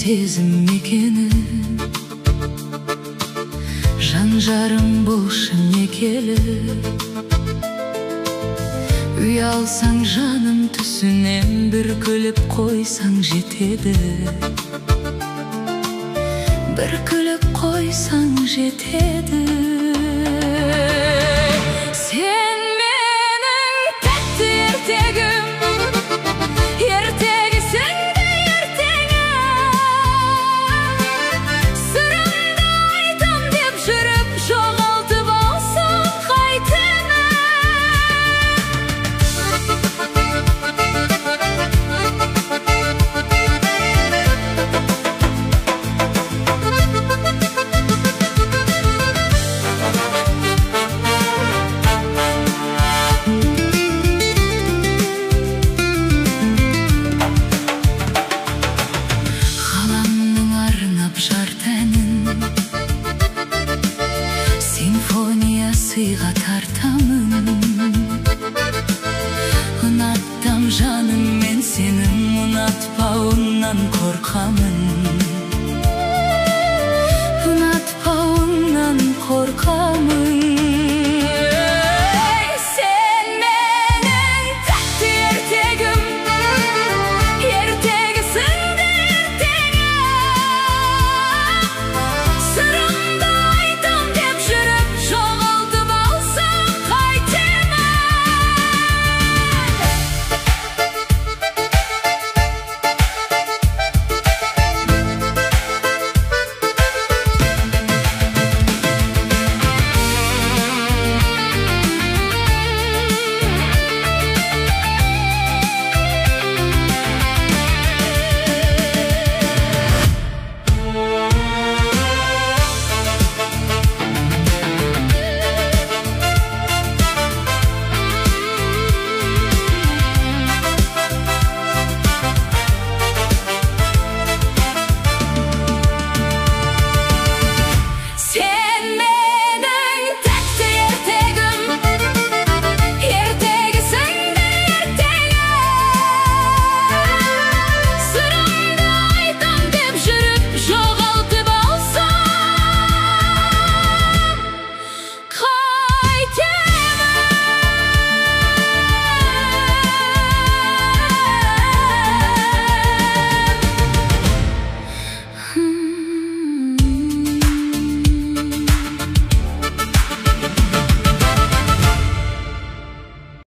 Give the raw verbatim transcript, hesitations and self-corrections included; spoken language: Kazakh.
сезім мекені, жан жарым болшы некелі. Үй алсаң жаным түсінен, бір күліп қойсаң жетеді. Бір күліп қойсаң жетеді. Сен менің тәтті ертегім, ертегісің де ертеңім. Сырымды айтам деп жүріп, жоғалтып алсам қайтемін. Симфония сыйға